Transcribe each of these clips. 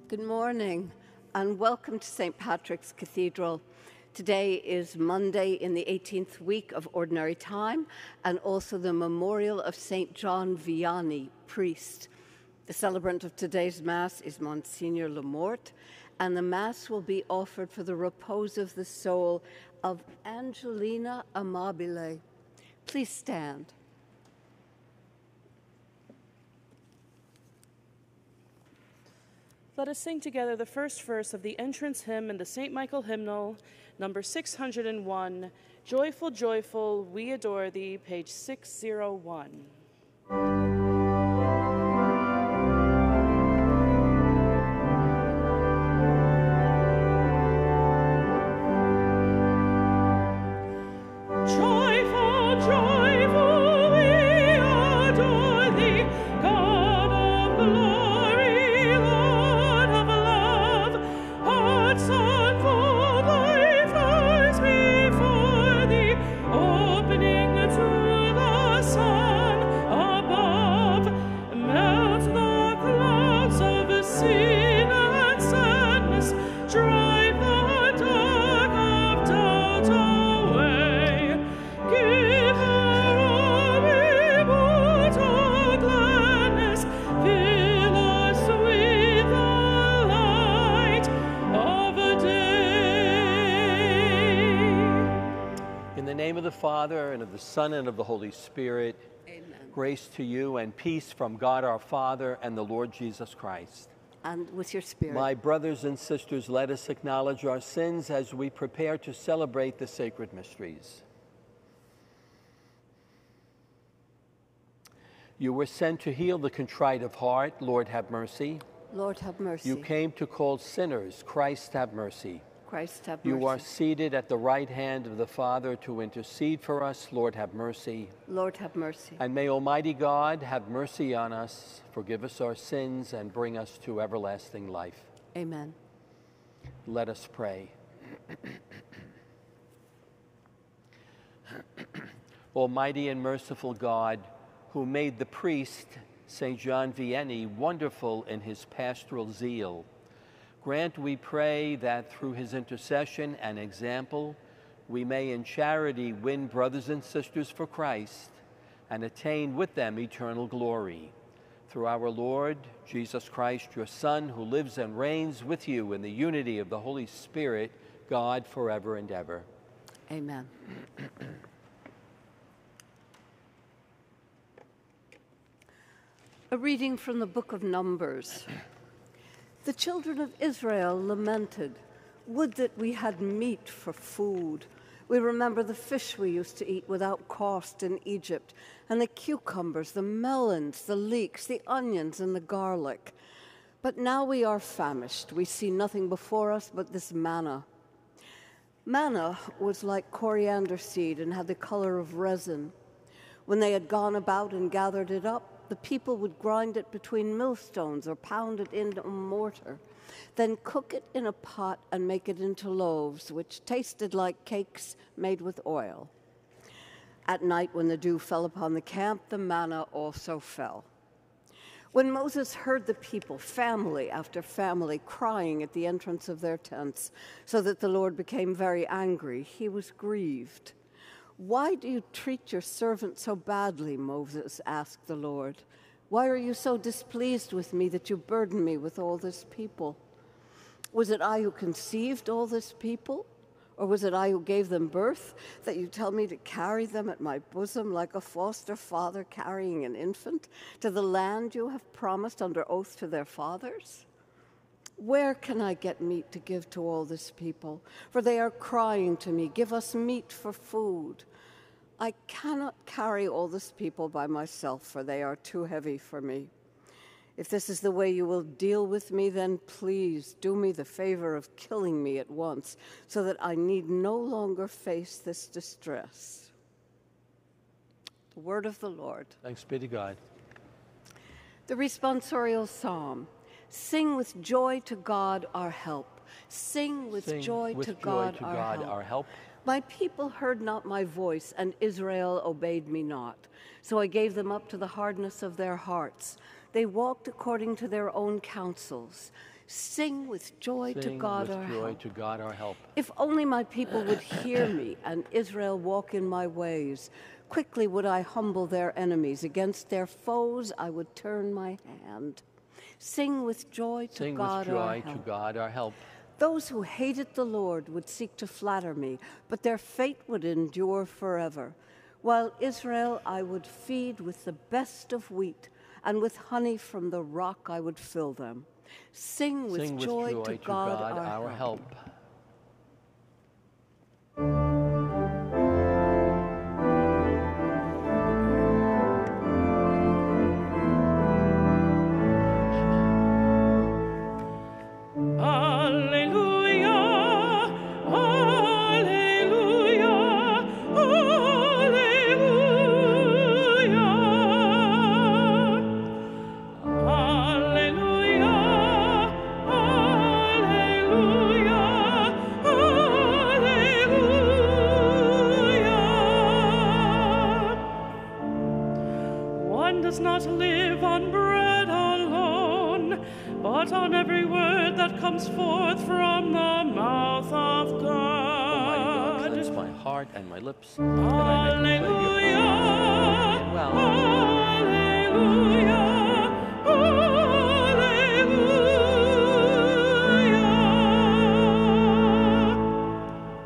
Good morning and welcome to St. Patrick's Cathedral. Today is Monday in the 18th week of Ordinary Time and also the memorial of St. John Vianney, priest. The celebrant of today's Mass is Monsignor Lamorte, and the Mass will be offered for the repose of the soul of Angelina Amabile. Please stand. Let us sing together the first verse of the entrance hymn in the St. Michael hymnal, number 601, Joyful, Joyful, We Adore Thee, page 601. Father, and of the Son, and of the Holy Spirit. Amen. Grace to you and peace from God our Father and the Lord Jesus Christ. And with your spirit. My brothers and sisters, let us acknowledge our sins as we prepare to celebrate the sacred mysteries. You were sent to heal the contrite of heart. Lord, have mercy. Lord, have mercy. You came to call sinners. Christ, have mercy. Christ, have mercy. You are seated at the right hand of the Father to intercede for us. Lord, have mercy. Lord, have mercy. And may Almighty God have mercy on us, forgive us our sins, and bring us to everlasting life. Amen. Let us pray. Almighty and merciful God, who made the priest, St. John Vianney, wonderful in his pastoral zeal, grant, we pray, that through his intercession and example, we may in charity win brothers and sisters for Christ and attain with them eternal glory. Through our Lord Jesus Christ, your Son, who lives and reigns with you in the unity of the Holy Spirit, God, forever and ever. Amen. A reading from the book of Numbers. The children of Israel lamented, "Would that we had meat for food. We remember the fish we used to eat without cost in Egypt, and the cucumbers, the melons, the leeks, the onions, and the garlic. But now we are famished. We see nothing before us but this manna." Manna was like coriander seed and had the color of resin. When they had gone about and gathered it up, the people would grind it between millstones or pound it into a mortar, then cook it in a pot and make it into loaves, which tasted like cakes made with oil. At night, when the dew fell upon the camp, the manna also fell. When Moses heard the people, family after family, crying at the entrance of their tents, so that the Lord became very angry, he was grieved. "Why do you treat your servant so badly?" Moses asked the Lord. "Why are you so displeased with me that you burden me with all this people? Was it I who conceived all this people? Or was it I who gave them birth, that you tell me to carry them at my bosom like a foster father carrying an infant to the land you have promised under oath to their fathers? Where can I get meat to give to all this people? For they are crying to me, 'Give us meat for food.' I cannot carry all this people by myself, for they are too heavy for me. If this is the way you will deal with me, then please do me the favor of killing me at once, so that I need no longer face this distress." The word of the Lord. Thanks be to God. The responsorial psalm. Sing with joy to God our help. Sing with joy to God our help. My people heard not my voice, and Israel obeyed me not. So I gave them up to the hardness of their hearts. They walked according to their own counsels. Sing with joy to Sing God with our joy help. to God our help. If only my people would hear me and Israel walk in my ways. Quickly would I humble their enemies. Against their foes I would turn my hand. Sing with joy to Sing God with our joy to help. God our help. Those who hated the Lord would seek to flatter me, but their fate would endure forever. While Israel I would feed with the best of wheat, and with honey from the rock I would fill them. Sing with joy to God our help. One does not live on bread alone, but on every word that comes forth from the mouth of God. Almighty God, cleanse my heart and my lips, that I may proclaim your praise. Well, Alleluia, alleluia.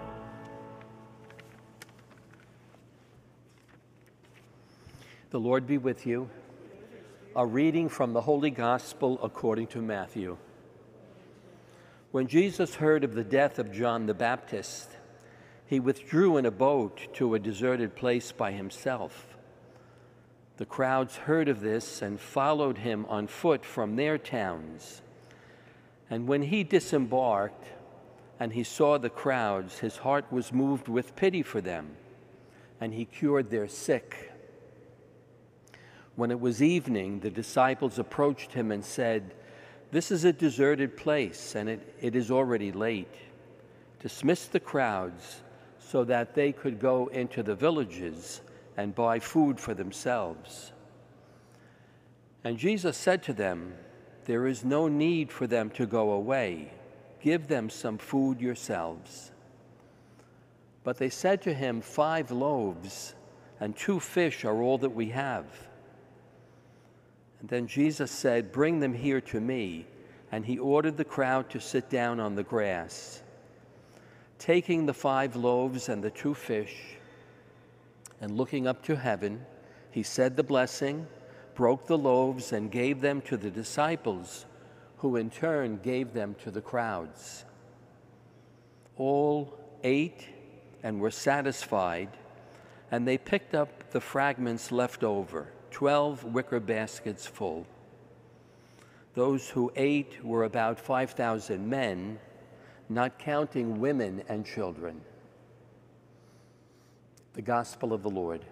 the Lord be with you. A reading from the Holy Gospel according to Matthew. When Jesus heard of the death of John the Baptist, he withdrew in a boat to a deserted place by himself. The crowds heard of this and followed him on foot from their towns. And when he disembarked and he saw the crowds, his heart was moved with pity for them, and he cured their sick. When it was evening, the disciples approached him and said, "This is a deserted place, and it is already late. Dismiss the crowds so that they could go into the villages and buy food for themselves." And Jesus said to them, "There is no need for them to go away. Give them some food yourselves." But they said to him, "5 loaves and 2 fish are all that we have." And then Jesus said, "Bring them here to me." And he ordered the crowd to sit down on the grass. Taking the 5 loaves and the 2 fish, and looking up to heaven, he said the blessing, broke the loaves, and gave them to the disciples, who in turn gave them to the crowds. All ate and were satisfied, and they picked up the fragments left over, 12 wicker baskets full. Those who ate were about 5,000 men, not counting women and children. The Gospel of the Lord.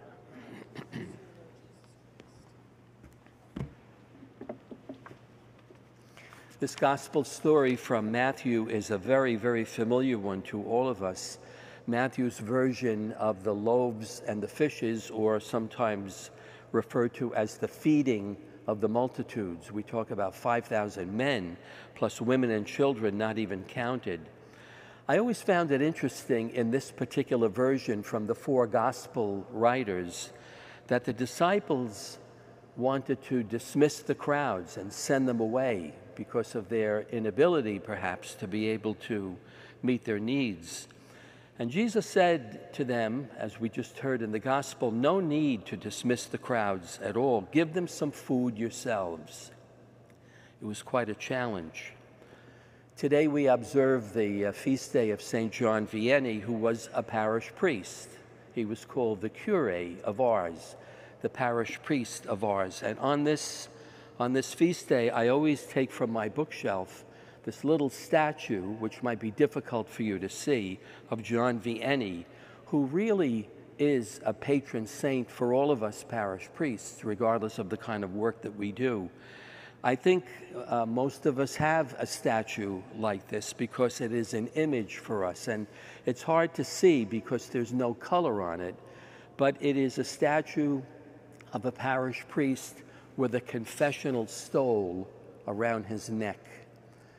This Gospel story from Matthew is a very, very familiar one to all of us. Matthew's version of the loaves and the fishes, or sometimes referred to as the feeding of the multitudes. We talk about 5,000 men, plus women and children not even counted. I always found it interesting in this particular version from the 4 gospel writers that the disciples wanted to dismiss the crowds and send them away because of their inability, perhaps, to be able to meet their needs. And Jesus said to them, as we just heard in the gospel, no need to dismiss the crowds at all. Give them some food yourselves. It was quite a challenge. Today we observe the feast day of St. John Vianney, who was a parish priest. He was called the curé of Ars, the parish priest of Ars. And on this feast day, I always take from my bookshelf this little statue, which might be difficult for you to see, of John Vianney, who really is a patron saint for all of us parish priests, regardless of the kind of work that we do. I think most of us have a statue like this because it is an image for us, and it's hard to see because there's no color on it, but it is a statue of a parish priest with a confessional stole around his neck.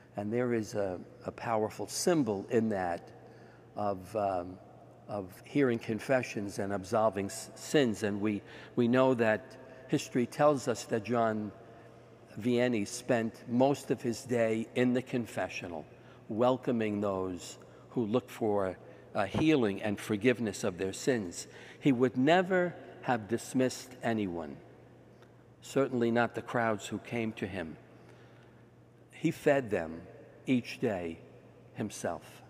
And there is a powerful symbol in that of hearing confessions and absolving sins. And we know that history tells us that John Vianney spent most of his day in the confessional, welcoming those who look for healing and forgiveness of their sins. He would never have dismissed anyone, certainly not the crowds who came to him. He fed them each day himself.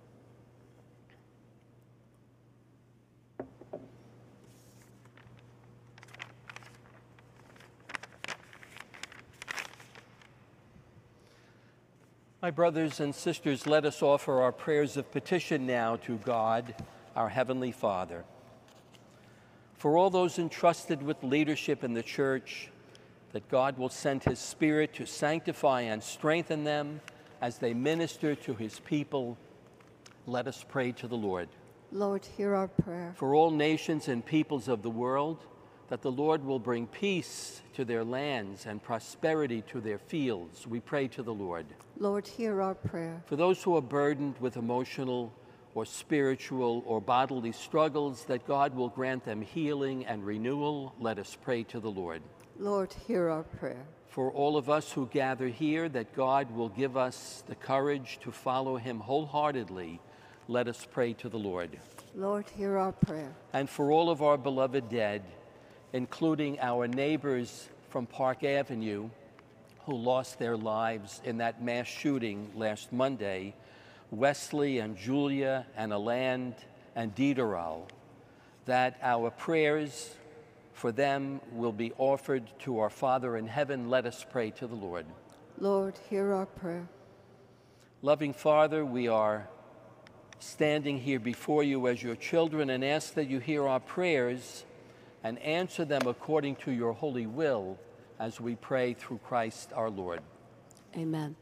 My brothers and sisters, let us offer our prayers of petition now to God, our Heavenly Father. For all those entrusted with leadership in the Church, that God will send His Spirit to sanctify and strengthen them as they minister to His people, let us pray to the Lord. Lord, hear our prayer. For all nations and peoples of the world, that the Lord will bring peace to their lands and prosperity to their fields, we pray to the Lord. Lord, hear our prayer. For those who are burdened with emotional or spiritual or bodily struggles, that God will grant them healing and renewal, let us pray to the Lord. Lord, hear our prayer. For all of us who gather here, that God will give us the courage to follow Him wholeheartedly, let us pray to the Lord. Lord, hear our prayer. And for all of our beloved dead, including our neighbors from Park Avenue who lost their lives in that mass shooting last Monday, Wesley and Julia and Aland and Diderot, that our prayers for them will be offered to our Father in heaven. Let us pray to the Lord. Lord, hear our prayer. Loving Father, we are standing here before you as your children and ask that you hear our prayers and answer them according to your holy will as we pray through Christ our Lord. Amen.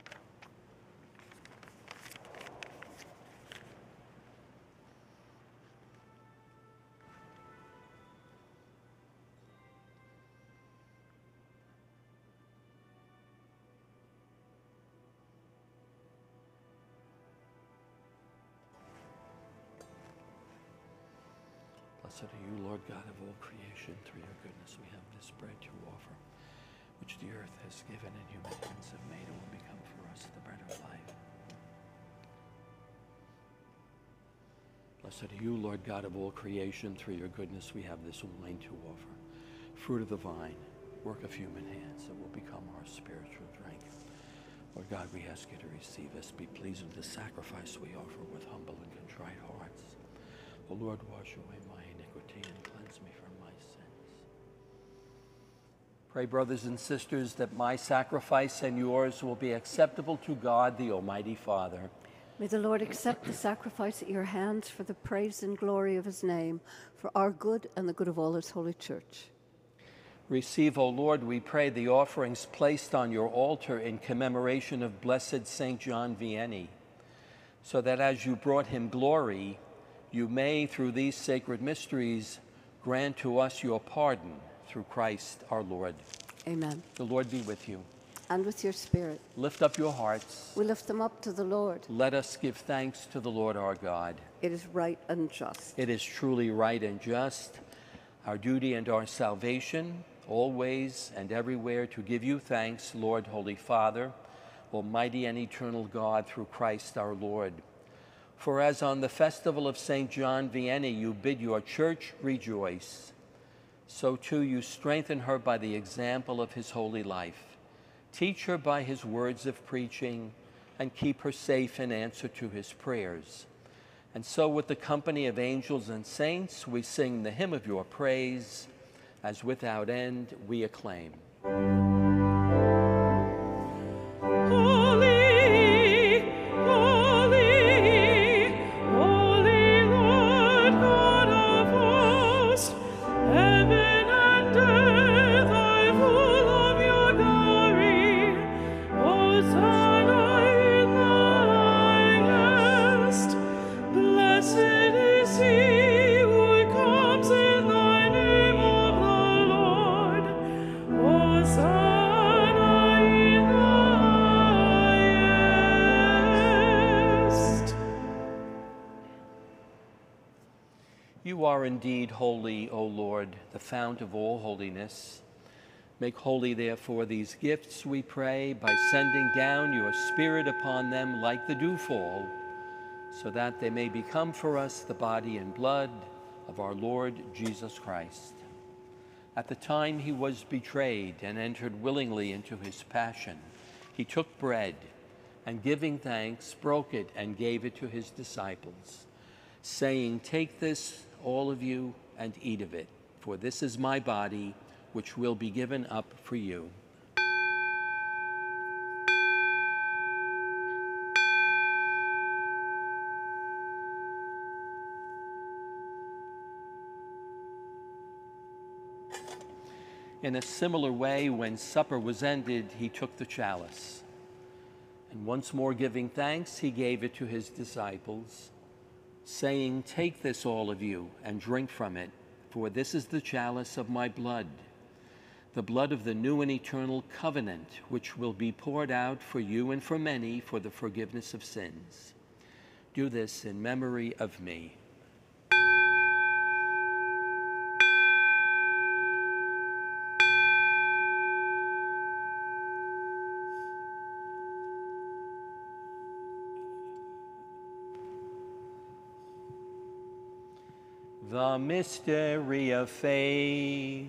Blessed are you, Lord God of all creation. Through your goodness we have this bread to offer, which the earth has given and human hands have made, and will become for us the bread of life. Blessed are you, Lord God of all creation. Through your goodness we have this wine to offer, fruit of the vine, work of human hands, that will become our spiritual drink. Lord God, we ask you to receive us. Be pleased with the sacrifice we offer with humble and contrite hearts. O Lord, wash away my iniquity and cleanse me from my sins. Pray, brothers and sisters, that my sacrifice and yours will be acceptable to God, the Almighty Father. May the Lord accept the sacrifice at your hands for the praise and glory of his name, for our good and the good of all his holy church. Receive, O Lord, we pray, the offerings placed on your altar in commemoration of blessed St. John Vianney, so that as you brought him glory, you may, through these sacred mysteries, grant to us your pardon through Christ our Lord. Amen. The Lord be with you. And with your spirit. Lift up your hearts. We lift them up to the Lord. Let us give thanks to the Lord our God. It is right and just. It is truly right and just, our duty and our salvation, always and everywhere to give you thanks, Lord, Holy Father, Almighty and eternal God, through Christ our Lord. For as on the festival of St. John Vianney you bid your church rejoice, so too you strengthen her by the example of his holy life. Teach her by his words of preaching, and keep her safe in answer to his prayers. And so with the company of angels and saints we sing the hymn of your praise, as without end we acclaim. Hosanna. You are indeed holy, O Lord, the fount of all holiness. Make holy, therefore, these gifts, we pray, by sending down your Spirit upon them like the dewfall, so that they may become for us the body and blood of our Lord Jesus Christ. At the time he was betrayed and entered willingly into his passion, he took bread, and giving thanks, broke it and gave it to his disciples, saying, "Take this, all of you, and eat of it, for this is my body, which will be given up for you." In a similar way, when supper was ended, he took the chalice, and once more giving thanks, he gave it to his disciples, saying, "Take this, all of you, and drink from it, for this is the chalice of my blood, the blood of the new and eternal covenant, which will be poured out for you and for many for the forgiveness of sins. Do this in memory of me." The mystery of faith.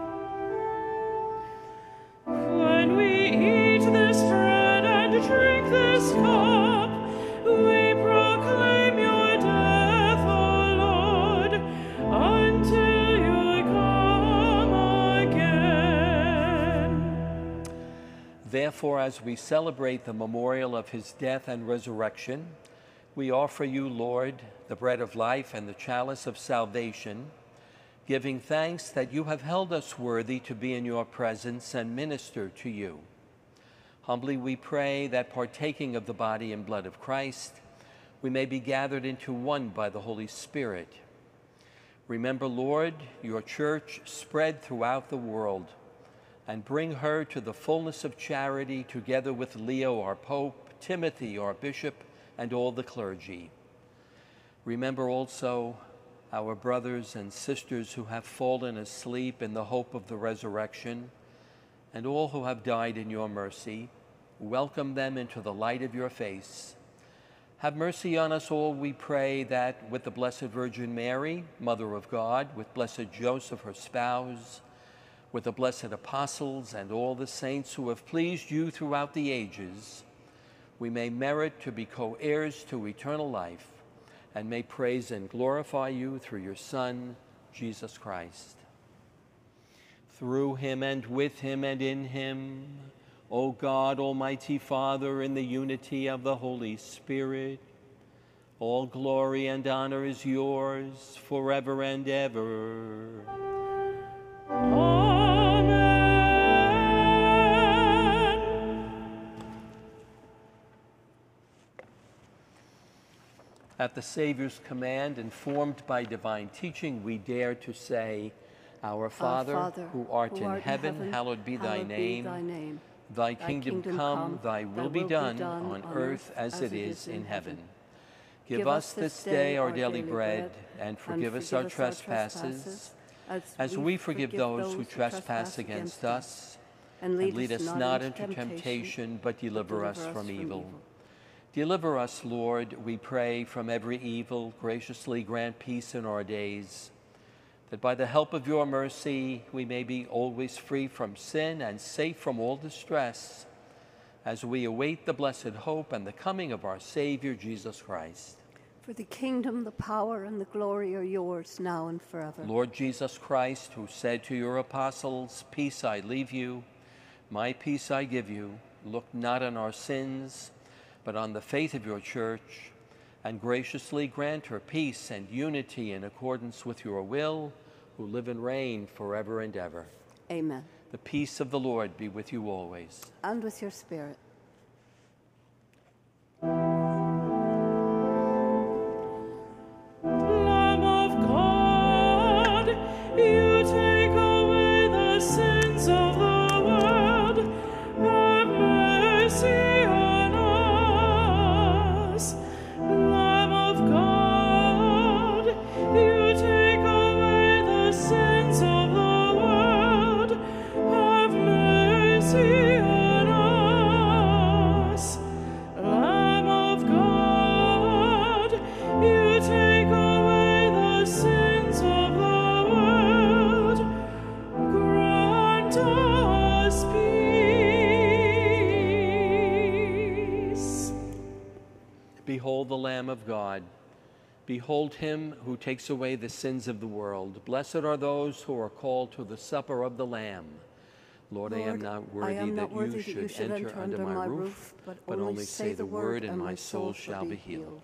When we eat this bread and drink this cup, we proclaim your death, O Lord, until you come again. Therefore, as we celebrate the memorial of his death and resurrection, we offer you, Lord, the bread of life and the chalice of salvation, giving thanks that you have held us worthy to be in your presence and minister to you. Humbly we pray that, partaking of the body and blood of Christ, we may be gathered into one by the Holy Spirit. Remember, Lord, your church spread throughout the world, and bring her to the fullness of charity, together with Leo, our Pope, Timothy, our Bishop, and all the clergy. Remember also our brothers and sisters who have fallen asleep in the hope of the resurrection, and all who have died in your mercy. Welcome them into the light of your face. Have mercy on us all, we pray, that with the Blessed Virgin Mary, Mother of God, with blessed Joseph, her spouse, with the blessed apostles and all the saints who have pleased you throughout the ages, we may merit to be co-heirs to eternal life, and may praise and glorify you through your Son, Jesus Christ. Through him and with him and in him, O God, Almighty Father, in the unity of the Holy Spirit, all glory and honor is yours forever and ever. At the Savior's command, informed by divine teaching, we dare to say, Our Father, who art in heaven, hallowed be thy name. Thy kingdom come, thy will be done on earth as it is in heaven. Give us this day our daily bread, and forgive us our trespasses, as we forgive those who trespass against us. And lead us not into temptation, but deliver us from evil. Deliver us, Lord, we pray, from every evil. Graciously grant peace in our days, that by the help of your mercy we may be always free from sin and safe from all distress, as we await the blessed hope and the coming of our Savior, Jesus Christ. For the kingdom, the power, and the glory are yours, now and forever. Lord Jesus Christ, who said to your apostles, "Peace I leave you, my peace I give you," look not on our sins, but on the faith of your church, and graciously grant her peace and unity in accordance with your will, who live and reign forever and ever. Amen. The peace of the Lord be with you always. And with your spirit. Lamb of God, you take away the sins of the world. Have mercy on us. Lamb of God, you take Behold the Lamb of God. Behold him who takes away the sins of the world. Blessed are those who are called to the supper of the Lamb. Lord, I am not worthy that you should enter under my roof, but only say the word, and my soul shall be healed.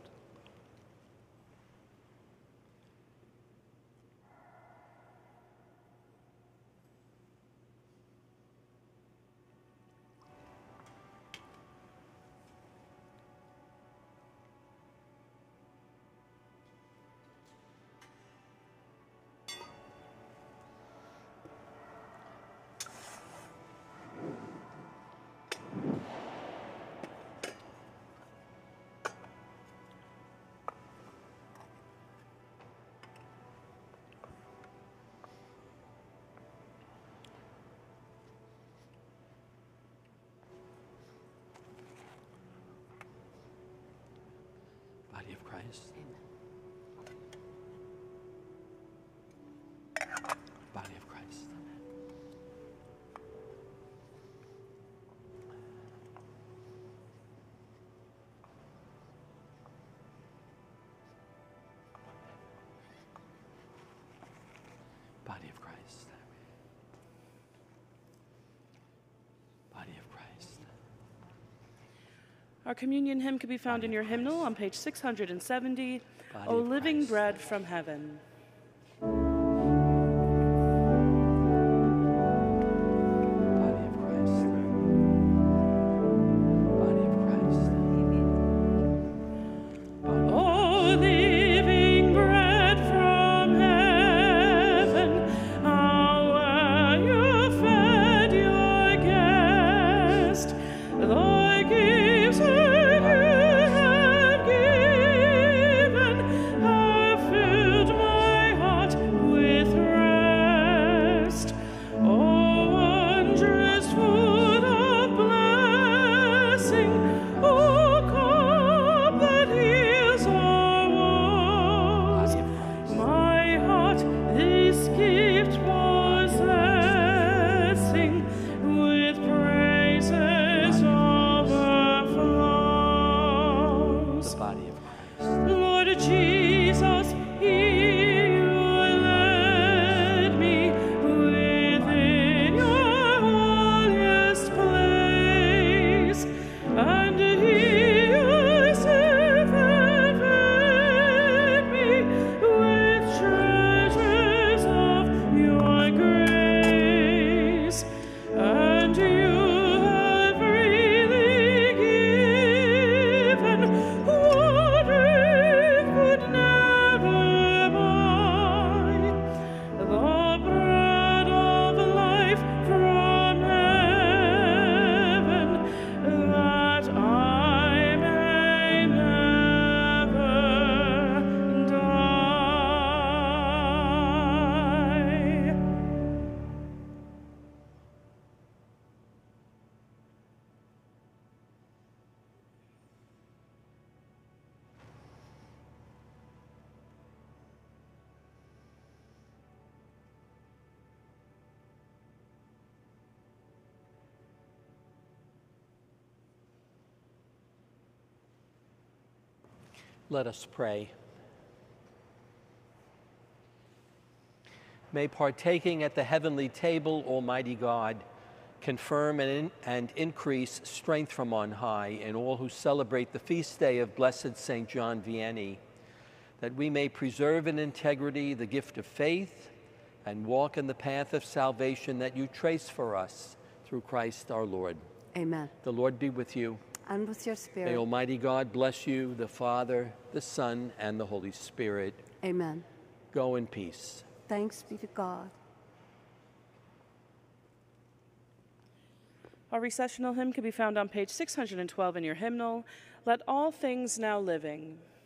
Body of Christ. Body of Christ. Body of Christ. Body of Christ. Our communion hymn can be found in your hymnal on page 670, O of Living Christ. Bread from Heaven. Body of Christ. Body of Christ. Body O living bread from heaven, how you fed your guest, thy gifts that you have given have filled my heart with rest. O wondrous food of blessing, O cup that heals our woes, my heart this gift possessing, with praises overflows. the body of Christ. Lord Jesus, here you led me within your holiest place, and here you serve and fed me with treasures of your grace, and you have freely given what earth could never buy, the bread of life from heaven, that I may never die. Let us pray. May partaking at the heavenly table, Almighty God, confirm and increase strength from on high in all who celebrate the feast day of Blessed St. John Vianney, that we may preserve in integrity the gift of faith and walk in the path of salvation that you trace for us through Christ our Lord. Amen. The Lord be with you. And with your May spirit. Almighty God bless you, the Father, the Son, and the Holy Spirit. Amen. Go in peace. Thanks be to God. Our recessional hymn can be found on page 612 in your hymnal, Let All Things Now Living.